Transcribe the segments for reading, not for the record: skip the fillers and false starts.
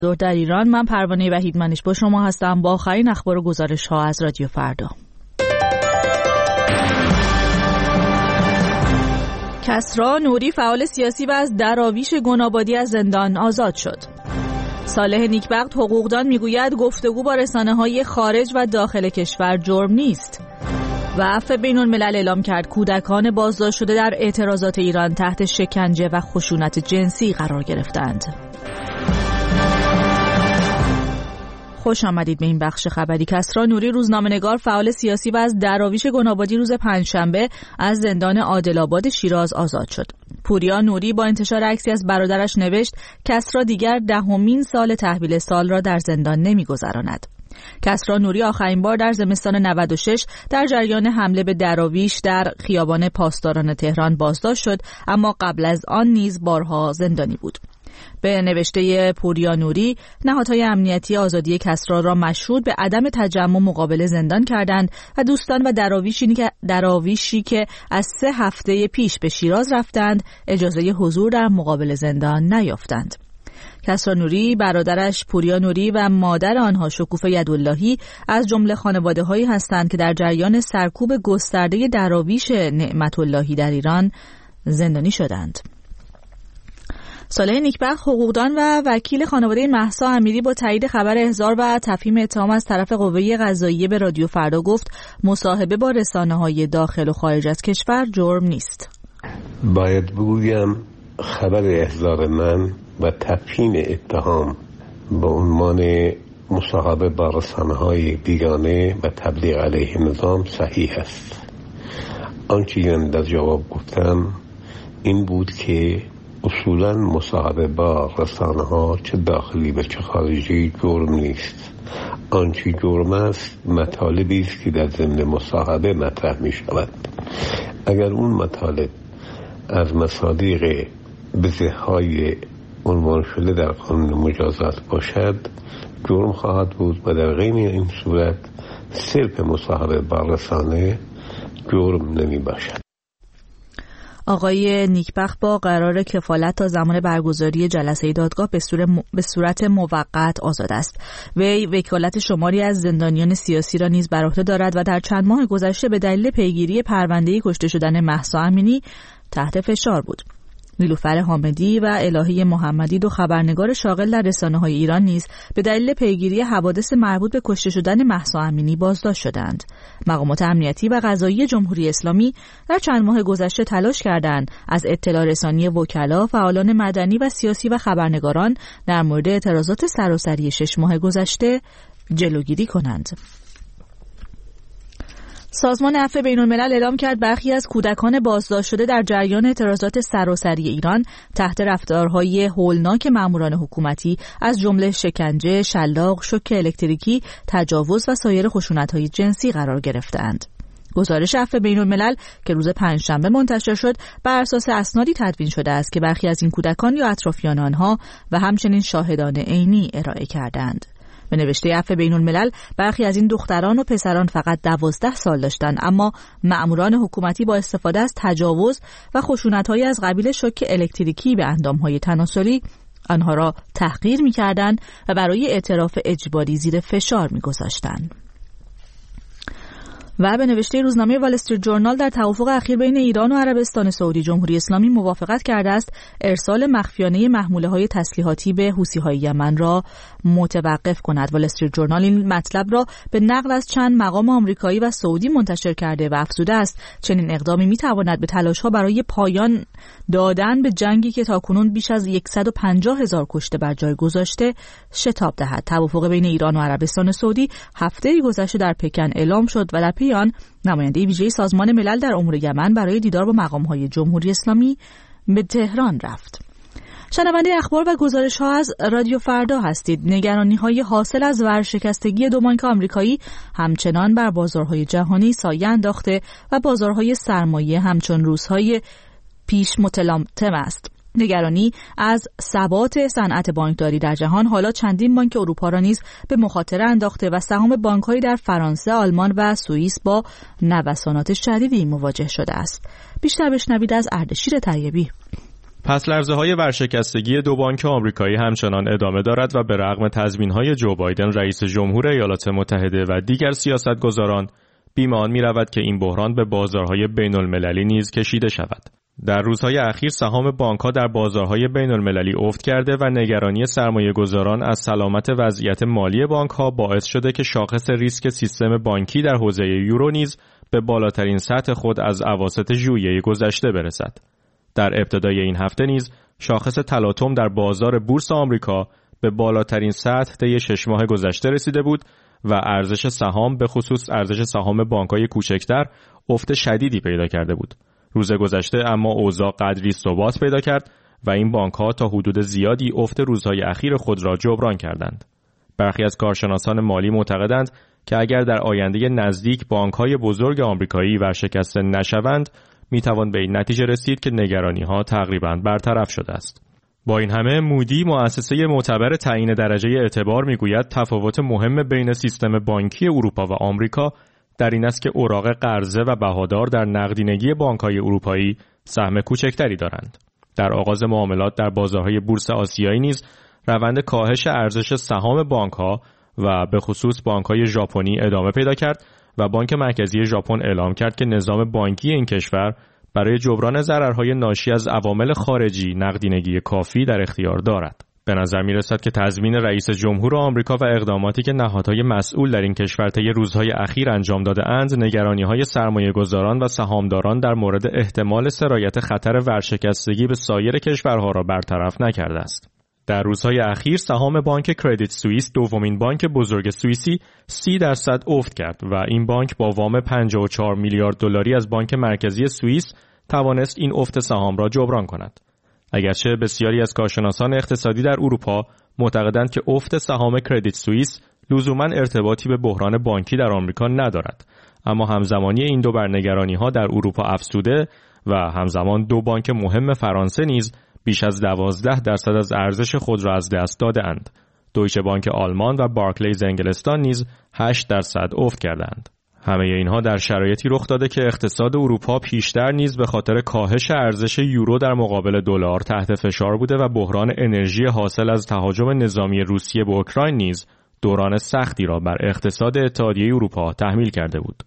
در ایران. من پروانه وحیدمنش با شما هستم با آخرین اخبار و گزارش ها از رادیو فردا. کسری نوری فعال سیاسی و از دراویش گنابادی از زندان آزاد شد. صالح نیکبخت حقوقدان میگوید گفتگو با رسانه‌های خارج و داخل کشور جرم نیست. و عفو بین‌الملل اعلام کرد کودکان بازداشت شده در اعتراضات ایران تحت شکنجه و خشونت جنسی قرار گرفتند. خوش آمدید به این بخش خبری. کسری نوری روزنامه‌نگار فعال سیاسی و از دراویش گنابادی روز پنجشنبه از زندان عادل‌آباد شیراز آزاد شد. پوریا نوری با انتشار عکسی از برادرش نوشت کسری دیگر 10مین سال تحویل سال را در زندان نمی‌گذراند. کسری نوری آخرین بار در زمستان 96 در جریان حمله به دراویش در خیابان پاسداران تهران بازداشت شد، اما قبل از آن نیز بارها زندانی بود. به نوشته پوریا نوری، نهادهای امنیتی آزادی کسری را مشهود به عدم تجمع مقابل زندان کردند و دوستان و دراویشی که از 3 هفته پیش به شیراز رفتند اجازه حضور در مقابل زندان نیافتند. کسری نوری، برادرش پوریا نوری و مادر آنها شکوفه یداللهی از جمله خانواده‌هایی هستند که در جریان سرکوب گسترده دراویش نعمت اللهی در ایران زندانی شدند. صالح نیکبخت حقوقدان و وکیل خانواده مهسا امیری با تایید خبر احضار و تفهیم اتهام از طرف قوه قضاییه به رادیو فردا گفت مصاحبه با رسانه‌های داخل و خارج از کشور جرم نیست. باید بگویم خبر احضار من و تفهیم اتهام به عنوان مصاحبه با رسانه‌های بیگانه و تبلیغ علیه نظام صحیح است. آنچه من در جواب گفتم این بود که اصولاً مصاحبه با رسانه‌ها چه داخلی و چه خارجی جرم نیست. آنچه جرم است مطالبی است که در ضمن مصاحبه مطرح می شود. اگر اون مطالب از مصادیق بزه‌های عنوان شده در قانون مجازات باشد جرم خواهد بود و در غیر این صورت صرف مصاحبه با رسانه جرم نمی باشد. آقای نیکبخت با قرار کفالت تا زمان برگزاری جلسه دادگاه به صورت موقت آزاد است. وی وکالت شماری از زندانیان سیاسی را نیز بر عهده دارد و در چند ماه گذشته به دلیل پیگیری پرونده کشته شدن مهسا امینی تحت فشار بود. نیلوفر حامدی و الهی محمدی دو خبرنگار شاغل در رسانه‌های ایران نیز به دلیل پیگیری حوادث مربوط به کشته شدن مهسا امینی بازداشت شدند. مقامات امنیتی و قضایی جمهوری اسلامی در چند ماه گذشته تلاش کردند از اطلاع رسانی وکلا، فعالان مدنی و سیاسی و خبرنگاران در مورد اعتراضات سراسری 6 ماه گذشته جلوگیری کنند. سازمان عفو بین‌الملل اعلام کرد برخی از کودکان بازداشت شده در جریان اعتراضات سراسری ایران تحت رفتارهای هولناک ماموران حکومتی از جمله شکنجه، شلاق، شوک الکتریکی، تجاوز و سایر خشونت‌های جنسی قرار گرفتند. گزارش عفو بین‌الملل که روز پنجشنبه منتشر شد بر اساس اسنادی تدوین شده است که برخی از این کودکان یا اطرافیان آنها و همچنین شاهدان عینی ارائه کردند. به نوشته عفو بین‌الملل برخی از این دختران و پسران فقط 12 سال داشتند، اما مأموران حکومتی با استفاده از تجاوز و خشونت‌های از قبیل شوک الکتریکی به اندام‌های تناسلی آنها را تحقیر می‌کردند و برای اعتراف اجباری زیر فشار می‌گذاشتند. و به نوشته روزنامه وال استریت ژورنال در توافق اخیر بین ایران و عربستان سعودی جمهوری اسلامی موافقت کرده است ارسال مخفیانه محموله‌های تسلیحاتی به حوثی‌های یمن را متوقف کند. وال استریت ژورنال این مطلب را به نقل از چند مقام آمریکایی و سعودی منتشر کرده و افزوده است چنین اقدامی می‌تواند به تلاش‌ها برای پایان دادن به جنگی که تاکنون بیش از 150,000 کشته بر جای گذاشته شتاب دهد. توافق بین ایران و عربستان سعودی هفته گذشته در پکن اعلام شد و در پی آن نماینده ویژه سازمان ملل در امور یمن برای دیدار با مقام‌های جمهوری اسلامی به تهران رفت. شنونده اخبار و گزارش‌ها از رادیو فردا هستید. نگرانی‌های حاصل از ورشکستگی 2 بانک آمریکایی همچنان بر بازارهای جهانی سایه انداخته و بازارهای سرمایه همچون روزهای پیش متلاطم است. نگرانی از ثبات صنعت بانکداری در جهان حالا چندین بانک اروپا را نیز به مخاطره انداخته و سهام بانک‌هایی در فرانسه، آلمان و سوئیس با نوسانات شدیدی مواجه شده است. بیشتر بشنوید از اردشیر طیبی. پس لرزه‌های ورشکستگی دو بانک آمریکایی همچنان ادامه دارد و به رغم تضمین‌های جو بایدن رئیس جمهور ایالات متحده و دیگر سیاستگزاران بیم آن می‌رود که این بحران به بازارهای بین‌المللی نیز کشیده شود. در روزهای اخیر سهام بانک‌ها در بازارهای بین‌المللی افت کرده و نگرانی سرمایه‌گذاران از سلامت وضعیت مالی بانک‌ها باعث شده که شاخص ریسک سیستم بانکی در حوزه یورو نیز به بالاترین سطح خود از اواسط ژوئیه گذشته برسد. در ابتدای این هفته نیز شاخص تلاطم در بازار بورس آمریکا به بالاترین سطح طی 6 ماه گذشته رسیده بود و ارزش سهام به خصوص ارزش سهام بانک‌های کوچکتر افت شدیدی پیدا کرده بود. روز گذشته اما اوضاع قدری ثبات پیدا کرد و این بانک‌ها تا حدود زیادی افت روزهای اخیر خود را جبران کردند. برخی از کارشناسان مالی معتقدند که اگر در آینده نزدیک بانک‌های بزرگ آمریکایی ورشکسته نشوند، میتوان به این نتیجه رسید که نگرانی‌ها تقریباً برطرف شده است. با این همه مودی مؤسسه معتبر تعیین درجه اعتبار میگوید تفاوت مهم بین سیستم بانکی اروپا و آمریکا در این است که اوراق قرضه و بهادار در نقدینگی بانک‌های اروپایی سهم کوچکتری دارند. در آغاز معاملات در بازارهای بورس آسیایی نیز روند کاهش ارزش سهام بانک‌ها و به خصوص بانک‌های ژاپنی ادامه پیدا کرد و بانک مرکزی ژاپن اعلام کرد که نظام بانکی این کشور برای جبران ضررهای ناشی از عوامل خارجی نقدینگی کافی در اختیار دارد. به نظر می رسد که تضمین رئیس جمهور آمریکا و اقداماتی که نهادهای مسئول در این کشور طی روزهای اخیر انجام داده اند، نگرانی‌های سرمایه‌گذاران و سهامداران در مورد احتمال سرایت خطر ورشکستگی به سایر کشورها را برطرف نکرده است. در روزهای اخیر سهام بانک کردیت سوئیس، دومین بانک بزرگ سوئیسی، 30% افت کرد و این بانک با وام 54 میلیارد دلاری از بانک مرکزی سوئیس توانست این افت سهام را جبران کند. اگرچه بسیاری از کارشناسان اقتصادی در اروپا معتقدند که افت سهام کردیت سوئیس لزوماً ارتباطی به بحران بانکی در آمریکا ندارد، اما همزمانی این دو بر نگرانی‌ها در اروپا افزوده و همزمان دو بانک مهم فرانسه نیز بیش از 12% از ارزش خود را از دست داده‌اند. دویچه بانک آلمان و بارکلیز انگلستان نیز 8% افت کردند. همه اینها در شرایطی رخ داده که اقتصاد اروپا پیشتر نیز به خاطر کاهش ارزش یورو در مقابل دلار تحت فشار بوده و بحران انرژی حاصل از تهاجم نظامی روسیه به اوکراین نیز دوران سختی را بر اقتصاد اتحادیه اروپا تحمیل کرده بود.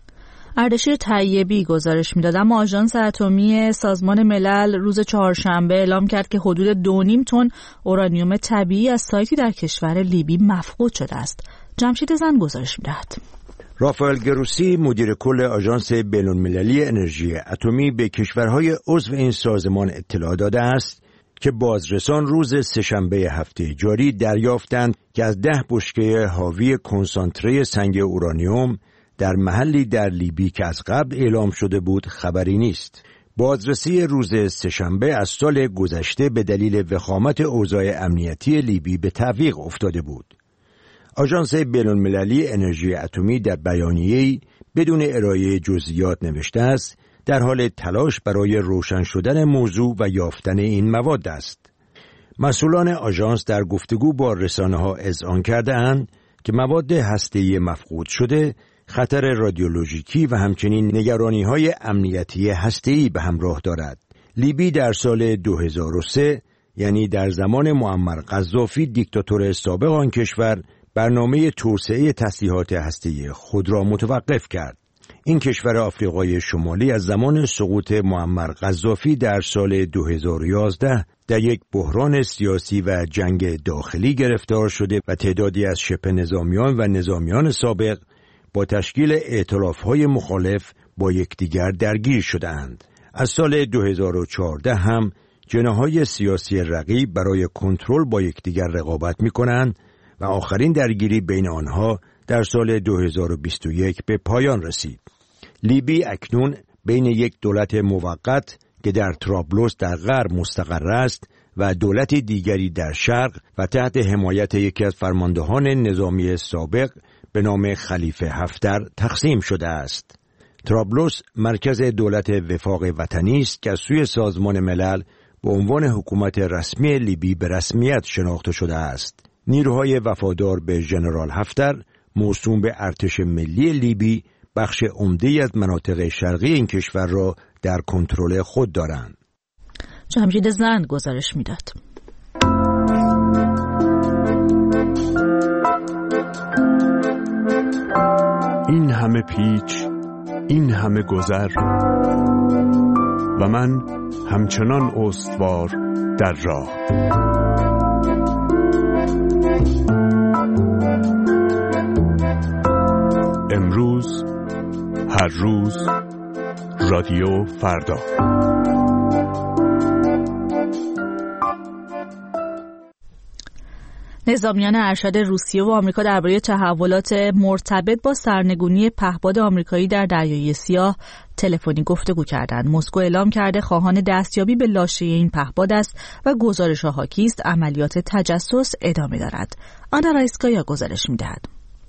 اردشیر طیبی گزارش میداد، اما آژانس اتمی سازمان ملل روز چهارشنبه اعلام کرد که حدود 2.5 تن اورانیوم طبیعی از سایتی در کشور لیبی مفقود شده است. جمشید زن گزارش میدهد. رافائل گروسی مدیر کل آژانس بین‌المللی انرژی اتمی به کشورهای عضو این سازمان اطلاع داده است که بازرسان روز سه‌شنبه هفته جاری دریافتند که از 10 بشکه حاوی کنسانتره سنگ اورانیوم در محلی در لیبی که از قبل اعلام شده بود خبری نیست. بازرسی روز سه‌شنبه از سال گذشته به دلیل وخامت اوضاع امنیتی لیبی به تعویق افتاده بود. آژانس بین‌المللی انرژی اتمی در بیانیه‌ای بدون ارائه جزئیات نوشته است در حال تلاش برای روشن شدن موضوع و یافتن این مواد است. مسئولان آژانس در گفتگو با رسانه‌ها اذعان کرده‌اند که مواد هسته‌ای مفقود شده خطر رادیولوژیکی و همچنین نگرانی‌های امنیتی هسته‌ای به همراه دارد. لیبی در سال 2003 یعنی در زمان معمر قذافی دیکتاتور سابق آن کشور برنامه توسعه تسلیحات هسته‌ای خود را متوقف کرد. این کشور آفریقای شمالی از زمان سقوط معمر قذافی در سال 2011 در یک بحران سیاسی و جنگ داخلی گرفتار شده و تعدادی از شبه نظامیان و نظامیان سابق با تشکیل ائتلاف‌های مخالف با یکدیگر درگیر شده‌اند. از سال 2014 هم جناح‌های سیاسی رقیب برای کنترل با یکدیگر رقابت می‌کنند و آخرین درگیری بین آنها در سال 2021 به پایان رسید. لیبی اکنون بین یک دولت موقت که در طرابلس در غرب مستقر است و دولت دیگری در شرق و تحت حمایت یکی از فرماندهان نظامی سابق به نام خلیفه حفتر تقسیم شده است. طرابلس مرکز دولت وفاق وطنی است که از سوی سازمان ملل به عنوان حکومت رسمی لیبی به رسمیت شناخته شده است. نیروهای وفادار به ژنرال حفتر موسوم به ارتش ملی لیبی بخش عمده‌ای از مناطق شرقی این کشور را در کنترل خود دارند. جمشید زند گزارش میداد. این همه پیچ، این همه گذر و من همچنان استوار در راه. امروز، هر روز، رادیو فردا. نظامیان ارشد روسیه و آمریکا درباره تحولات مرتبط با سرنگونی پهپاد آمریکایی در دریای سیاه تلفنی گفتگو کردند. مسکو اعلام کرده خواهان دستیابی به لاشه این پهپاد است و گزارش‌ها حاکی است عملیات تجسس ادامه دارد. آنا رایسکایا گزارش می‌دهد.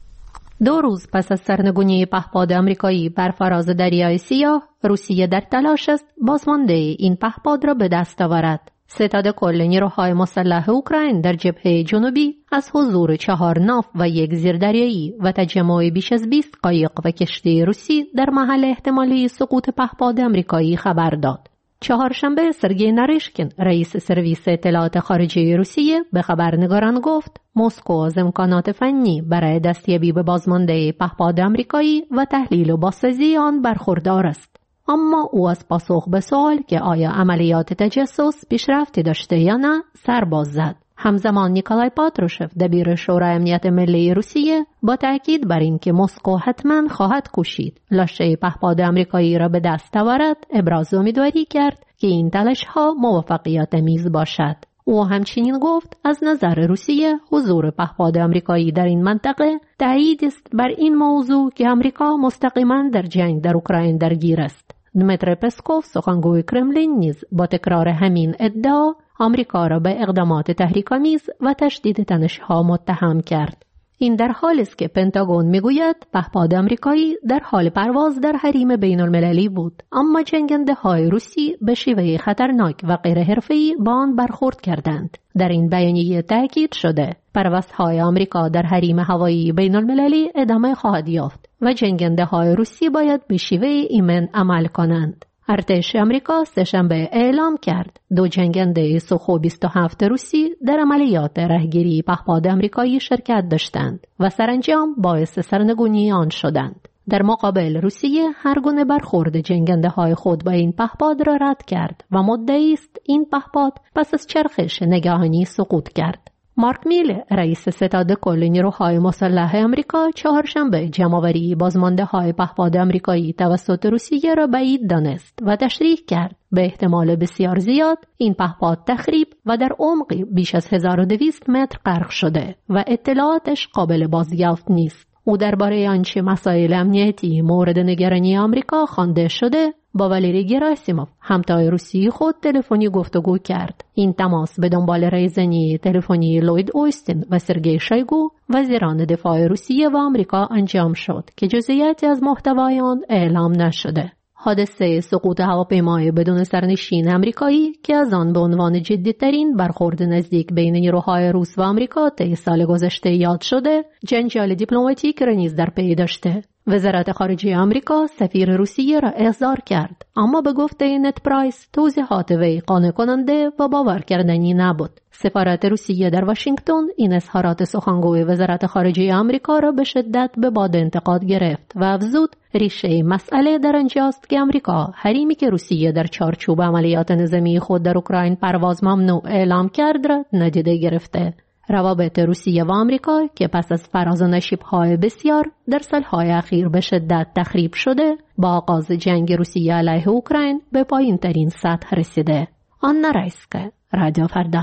2 روز پس از سرنگونی پهپاد آمریکایی بر فراز دریای سیاه، روسیه در تلاش است بازمانده این پهپاد را به دست آورد. ستاد کل نیروهای مسلح اوکراین در جبهه جنوبی از حضور 4 ناو و 1 زیردریایی و تجمع بیش از 20 قایق و کشتی روسی در محل احتمالی سقوط پهپاد آمریکایی خبر داد. چهارشنبه سرگئی ناریشکین رئیس سرویس اطلاعات خارجی روسیه به خبرنگاران گفت مسکو از امکانات فنی برای دستیابی به بازمانده پهپاد آمریکایی و تحلیل و بازسازی آن برخوردار است. اما او از پاسخ به سوال که آیا عملیات تجسس پیشرفتی داشته یا نه سر باز زد. همزمان نیکولای پاتروشف دبیر شورای امنیت ملی روسیه با تاکید بر این که مسکو حتما خواهد کوشید لاشه پهپاد آمریکایی را به دست آورد ابراز امیدواری کرد که این تلاش‌ها موفقیت آمیز باشد. او همچنین گفت از نظر روسیه حضور پهپاد آمریکایی در این منطقه تایید است بر این موضوع که آمریکا مستقیما در جنگ در اوکراین درگیر است. دمیتری پسکوف سخنگوی کرملین نیز با تکرار همین ادعا آمریکا را به اقدامات تحریک‌آمیز و تشدید تنش‌ها متهم کرد. این در حالی است که پنتاگون میگوید پهپاد آمریکایی در حال پرواز در حریم بین‌المللی بود، اما جنگنده‌های روسی به شیوه خطرناک و غیر حرفه‌ای با آن برخورد کردند. در این بیانیه تاکید شده پروازهای آمریکا در حریم هوایی بین‌المللی ادامه خواهد یافت و جنگنده‌های روسی باید به شیوه ایمن عمل کنند. ارتش آمریکا سه‌شنبه اعلام کرد 2 جنگنده سوخو 27 روسی در عملیات رهگیری پهپاد آمریکایی شرکت داشتند و سرانجام باعث سرنگونی آن شدند. در مقابل روسیه هر گونه برخورد جنگنده‌های خود با این پهپاد را رد کرد و مدعی است این پهپاد پس از چرخش ناگهانی سقوط کرد. مارک میل رئیس ستاد کل نیروهای مسلح آمریکا چهارشنبه جمع‌آوری بازمانده‌های پهپاد آمریکایی توسط روسیه را بعید دانست و تشریح کرد به احتمال بسیار زیاد این پهپاد تخریب و در عمقی بیش از 1200 متر غرق شده و اطلاعاتش قابل بازیافت نیست. او درباره آنچه مسائل امنیتی مورد نگرانی آمریکا خوانده شده با والری گراسیموف همتای روسی خود تلفنی گفتگو کرد. این تماس به دنبال رایزنی تلفنی لوید اوستین و سرگئی شویگو وزیران دفاع روسیه و آمریکا انجام شد که جزئیاتی از محتوای آن اعلام نشده. حادثه سقوط هواپیمای بدون سرنشین آمریکایی که از آن به عنوان جدی‌ترین برخورد نزدیک بین نیروهای روس و آمریکا طی سال گذشته یاد شده، جنجال دیپلماتیک را نیز در پی داشته. وزارت خارجه آمریکا سفیر روسیه را احضار کرد، اما به گفته نت پرایس توضیحات وی قانع کننده و باور کردنی نبود. سفارت روسیه در واشنگتن این اظهارات سخنگوی وزارت خارجه آمریکا را به شدت به باد انتقاد گرفت و افزود ریشه مسئله در آنجاست که آمریکا حریمی که روسیه در چارچوب عملیات نظامی خود در اوکراین پرواز ممنوع اعلام کرد را ندیده گرفته. روابط روسیه و آمریکا که پس از فراز و نشیب‌های بسیار در سالهای اخیر به شدت تخریب شده، با آغاز جنگ روسیه علیه اوکراین به پایین‌ترین سطح رسیده. آنا رایسکایا، رادیو فردا.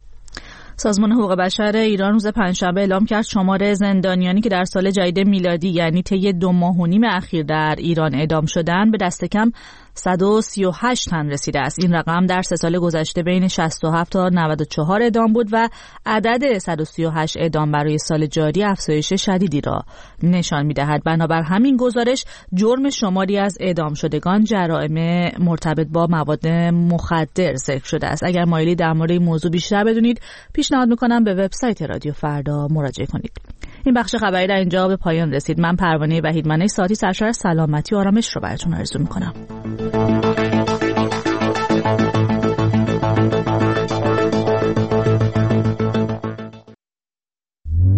سازمان حقوق بشر ایران روز پنجشنبه اعلام کرد شمار زندانیانی که در سال جدید میلادی یعنی طی 2.5 ماه اخیر در ایران اعدام شدند به دست کم 138 تن رسیده است. این رقم در 3 سال گذشته بین 67 تا 94 اعدام بود و عدد 138 اعدام برای سال جاری افزایش شدیدی را نشان می‌دهد. بنابر همین گزارش جرم شماری از اعدام شدگان جرائم مرتبط با مواد مخدر ذکر شده است. اگر مایلی در مورد این موضوع بیشتر بدونید پیشنهاد می‌کنم به وبسایت رادیو فردا مراجعه کنید. این بخش خبری در اینجا به پایان رسید. من پروانه وحیدمنه ساعتی سرشار سلامتی و آرامش رو براتون آرزو می‌کنم.